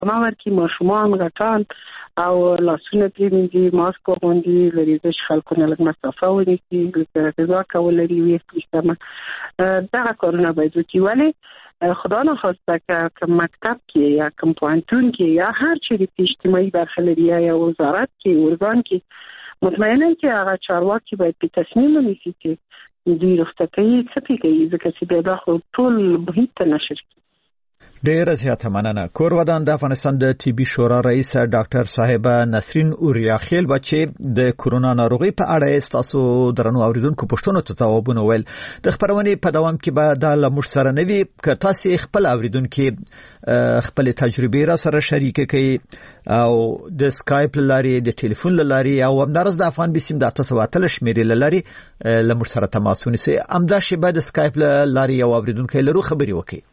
ما ورکی ماشومان غټان او لاسونه پرېمنځي، ماسک واغوندي، لري چې خلکو نه لږ مسافه ونیسي، لږ غذا کول لري ویښ دغه کارونه باید وکړي. ولې خدا نخواسته که مکتب کې یا کوم پوهنتون کې یا هر چیرې چې اجتماعي برخه لري یا وزارت کې ارګان کې مطمئنا چې هغه چارواکي باید په تصمیم ونیسي چې دوی رخصتۍ څه کوي، ځکه چې بیا دا خو ټول محیط ته نشر کیږي. ډیره زیاته مننه. کور ودان د افغانستان د ټي بي شورا رئیس ډاکټر صاحبه نسرین اوریا خیل بچې د کورونا ناروغي په اړه تاسو درنو اوریدونکو پوښتنو ته ځوابونه ویل. د خبرونې په دوام کې به دا لمر سره نوي که تاسو خپل اوریدونکو خپل تجربه را سره شریک کړئ او د سکایپ لاري د ټلیفون لاري او همدارس د افغان بسیم د 813 شمیرې لاري لمر سره تماس ونیسئ. امدا شی به د سکایپ لاري او اوریدونکو لرو خبري وکړي.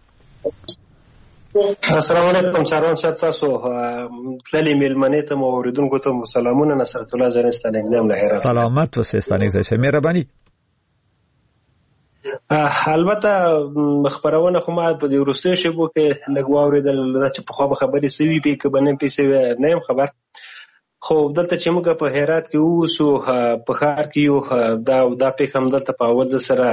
السلام علیکم چاران صاحب، تاسو تللی میلمنې ته مو اوریدونکو ته سلامونه. نصرت الله زرنستان اگزام له هرات. سلامت و سیستان اگزام مهرباني. البته خبرونه خو ما په دې وروستي شبو کې لږ واوریدل چې په خو خبرې سوي په کې بنم پیسې نه خبر، خو دلته چې موږ په هرات کې اوسو په ښار کې یو دا په کوم دلته په اول سره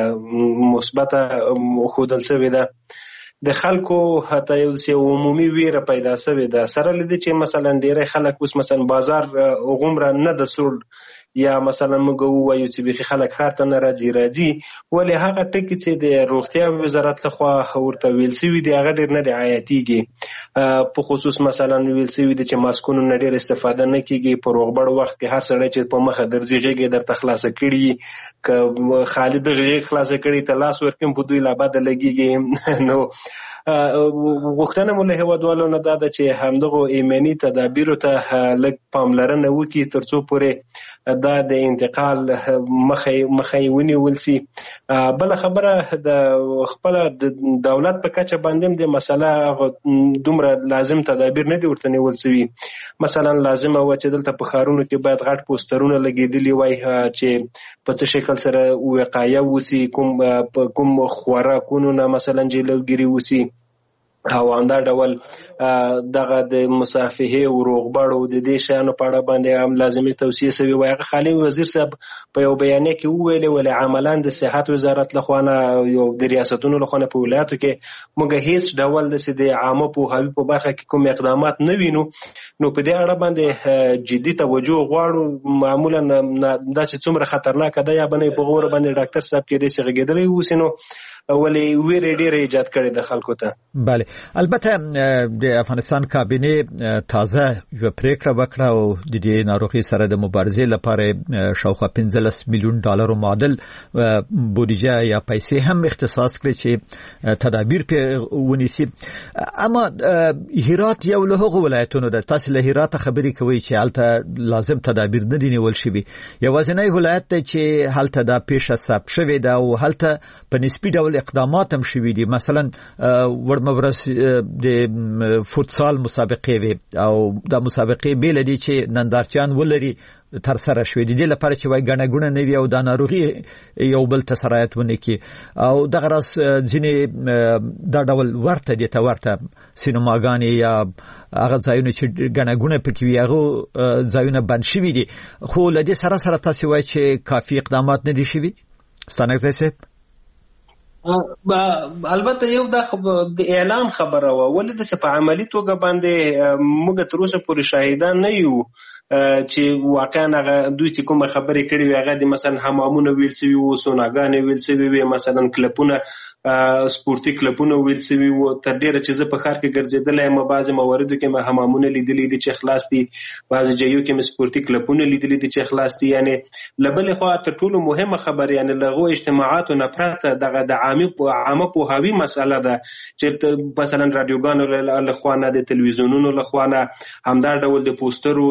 مثبته خودل شوی ده. د خلکو حتی یو عمومي ویره پیدا شوې ده سره لدی چې مثلا ډیری خلک اوس مثلا بازار غومره نه د سول یا مثلا موږ وایو چې به خلک ښار ته نه راځي ولې هغه ټکی چې د روغتیا وزارت لخوا ورته ویل شوی دی هغه ډیر نه رعایتيږي. په خصوص مثلا ویل شوی دی چې ماسکونو نه ډیر استفاده نه کیږي. په روغبړ وخت کې هر سړی چې په مخه درځي غیږ درته خلاص کړي، ک خالد غیږ خلاص کړي ته لاس ورکم په دوی لا بد لګيږي. نو وختونه مله هوادوالو نه دا چې همدغه ایمني تدابیر ته لږ پاملرنه وکړي ترڅو پورې دا د انتقال مخه ونیول شي. بل خبره د خپل د دولت په کچه باندې د مسله دومره لازم تدابیر نه دي ورته نیول شوی. مثلا لازم و چې دلته په خارونو کې باید غټ پوسټرونه لګیدلی وای چې په څه شکل سره وقایه وسی، کوم خوراکونو نه مثلا جلوګیری وسی او انده ډول دغه د مصافحه او روغبړ او د دې شانو په اړه باندې هم لازمي توصیه شوی وای. خالي وزیر صاحب په یو بیان کې ویلي ولې عملاً د صحت وزارت لخوا یو د ریاستونو لخوا په ولایتو کې موږ هیڅ ډول د عامه پوهاوی په برخه کې کوم اقدامات نه وینو. نو په دې اړه باندې جدي توجه غواړو. معمولا دا چې څومره خطرناک ده یا باندې په غوړ باندې ډاکټر صاحب کې د سیغېدلې وسینو ولی ویری ډیر ایجاد کړی د خلکو ته. بله، البته د افغانستان کابینه تازه یو پریکړه وکړه او د دې ناروغي سره د مبارزې لپاره شاوخوا 15 میلیون ډالر معادل بودجه یا پیسې هم اختصاص کړي چې تدابیر په ونیسي. اما هرات یو له هغو ولایتونو ده، تاسو له هرات خبرې کوي چې هلته لازم تدابیر نه دي نیول شوي. یوازینی ولایت ته چې هلته دا پیښه ثبت شوې ده او هلته په نسبي ډول اقدامات هم شوي دي. مثلا ورمبرس د فوتسال مسابقې وي او د مسابقې بیل دي چې نندارچیان ولري تر سره شوې دي لپاره چې وای غنګونه نه وي او د ناروغي یو بل تسرایت ونه کی او دغه راس ځینې دا ډول ورته دي ته ورته سینماګانې یا هغه ځایونه چې غنګونه پکې وي هغه ځایونه بند شوي دي. خو لدې سره سره تاسو وای چې کافي اقدامات نه دي شوي. ستانک زیسه البته یو د اعلان خبره و ولې د په عملی توګه باندې موږ تر اوسه پورې شاهدان نه یو چې واقعا هغه دوی چې کومه خبرې کړې وي هغه د مثلا حمامونه ویل شوي وو، سوناګانې ویل شوي وي، مثلا کلبونه سپورتي کلبونه ویل شوي وو. تر ډیره چې زه په ښار کې ګرځېدلی یم بعضې مواردو کې مې حمامونه لیدلي دي چې خلاص دي، بعضې ځایو کې مې سپورتي کلبونه لیدلي دي چې خلاص دي. یعنې له بلې خوا تر ټولو مهمه خبره یعنې له هغو اجتماعاتو نه پرته دغه د عامه پوهاوي مسله ده چې مثلا رادیوګانو له خوا نه د تلویزیونونو له خوا نه همدا ډول د پوسټرو د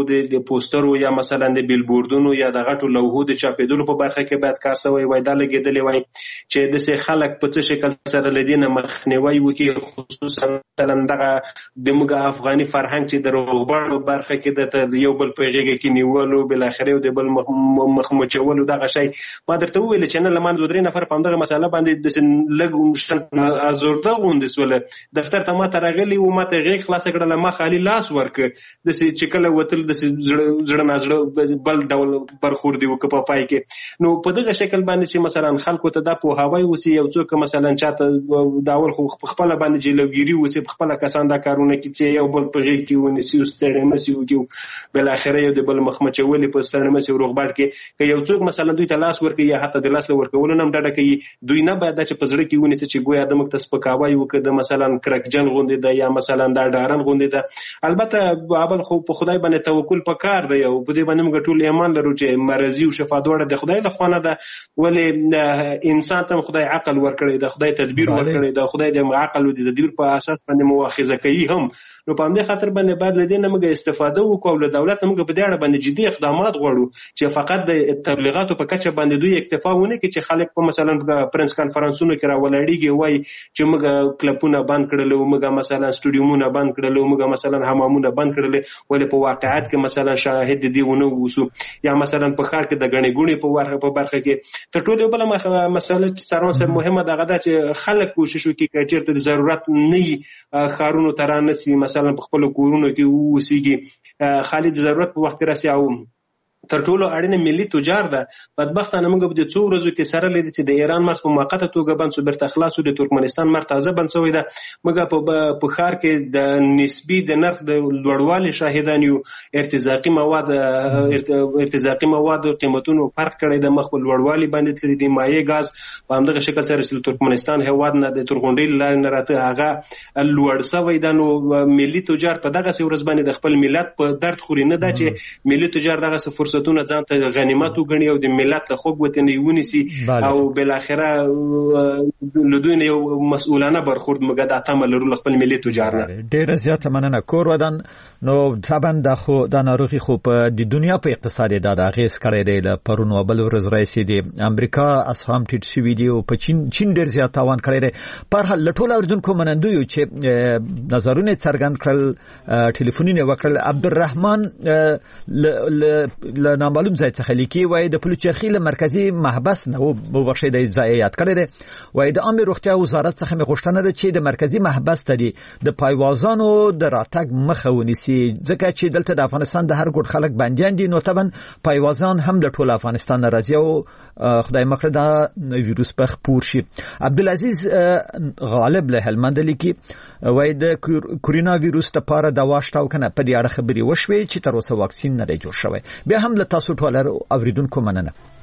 پوسټرو یا مثلا د بیلبوردونو یا د غټو لوحو د چاپېدلو په برخه کې باید کار شوی وای، دا لګېدلې وای چې د سه خلک په څه شکل سره لدینه مخنیوي وکړي، خصوصا مثلا دغه د موږ افغاني فرهنګ چې د روغبړ په برخه کې د یو بل په غېږ کې نیولو بل اخره د بل مخمچولو دغه شی ما درته ویل چې نه لمن 2-3 نفر په همدغه مسله باندې د لګ مشتن ازورده غوندې سول دفتر ته ما ترغلی او ما ته غېږ خلاص کړل، ما خالي لاس ورک د چې کله وتل د زړه نازړه بل ډول برخور دی وک په پای کې نو په دغه شکل باندې چې مثلا خلکو ته د په هواي وسی یو څوک مثلا چاته داول خو خپل باندې جلوګيري وسی خپل کسان دا کارونه کوي چې یو بل په غېږ کې ونیسي او ستړي مسي وکي بل اخره یو د بل مخمچولي په ستړي مسي روغبړ کې که یو څوک مثلا دوی ته لاس ورکړي یا حتی د لاس ورکول نه ډډه کوي، دوی نه باید چې په زړه کې ونیسي چې ګویا د مکتس په کاوي وکړي مثلا کرکجن غوندې ده یا مثلا دا ډارن غوندې ده. البته بابل خو په خدای باندې توکل پکار دی او په دې باندې موږ ټول ایمان لرو چې مرضی او شفا دوړه د خدای له خوانه ده، ولې انسان ته خدای عقل ورکړي ده، خدای تدبیر ورکړي ده، خدای د عقل او د تدبیر په اساس باندې مؤاخذه کوي هم. نو په همدې خاطر باندې بعد لدینه موږ استفاده وکړو او له دولت موږ په دې اړه باندې جدي اقدامات غواړو چې فقط د تبلیغاتو په کچه باندې دوی اکتفا ونه کړي چې خلک په مثلا پرنس کانفرنسونو کې راولړیږي وای چې موږ کلپونه بند کړل او موږ مثلا سټوډیومونه بند کړل او موږ مثلا حمامونه بند کړل، ولې په واقعیت کې مثلا شاهد دی ونه وسو یا مثلا په خار کې د غنې ګونې په برخه کې تر ټولو بل مسله چې سره مهمه ده غدا چې خلک کوشش وکړي چې چیرته ضرورت نه خارونو ترانه سي مثلا په خپل کورونو کې وسیږي خالد ضرورت په وخت راسي او تر ټولو اړینه ملي تجار ده. بدبختانه موږ په دې څو ورځو کې سره لیدل چې د ایران مرز په موقته توګه بند شو، برته خلاص د ترکمنستان مرز تازه بند شوی ده. موږ په خار کې د نسبی د نرخ د لوړوالي شاهدان یو، ارتزاقي مواد قیمتونو فرق کړی د مخ په لوړوالي باندې تللی دی. مایع غاز په همدغه شکل سره چې ترکمنستان هواد نه د ترغونډۍ لارې نه راته هغه لوړ شوی ده. نو ملي تجار په دغه ورځ باندې د خپل ملت په درد خوري نه ده چې ملي تجار دغه فرصتونه ځان ته غنیمت وګڼي او د ملت له خوږ وطن یې ونیسي او بل اخره لدوی یو مسؤلانه برخورد موږ د اتمه لرو خپل ملي تجار نه. ډېر زیات مننه کور ودان. نو طبعا د ناروغي خو په د دنیا په اقتصاد د اغیز کړی دی. له پرونو بل ورځ رئیس دی امریکا اسهام ټیټ شوی دی او په چین ډېر زیات تاوان کړی دی. په هر لټول اوردونکو منندوی چې نظرونه څرګند کړل، ټلیفونونه وکړل. عبدالرحمن له نامعلوم ځای څخه لیکي وای د پلوچرخي مرکزی محبس نه وو بخښي د ځای یاد کړی دی. وای د عامه روغتیا وزارت څخه مې غوښتنه ده چې د مرکزی محبس ته د پایوازانو د راتګ مخه ونیسي، ځکه چې دلته د افغانستان د هر ګوټ خلک بنديان دي. نو طبعا پایوازان هم له ټول افغانستان راځي او خدای مکړه دا ویروس په خپور شي. عبدالعزیز غالب له هلمند لیکي وای د کورونا ویروس لپاره دوا شته او کنه په دې اړه خبري وشوي چې تر اوسه واکسین نه دی جوړ شوی. بیا هم له تاسو ټول اوریدونکو مننه.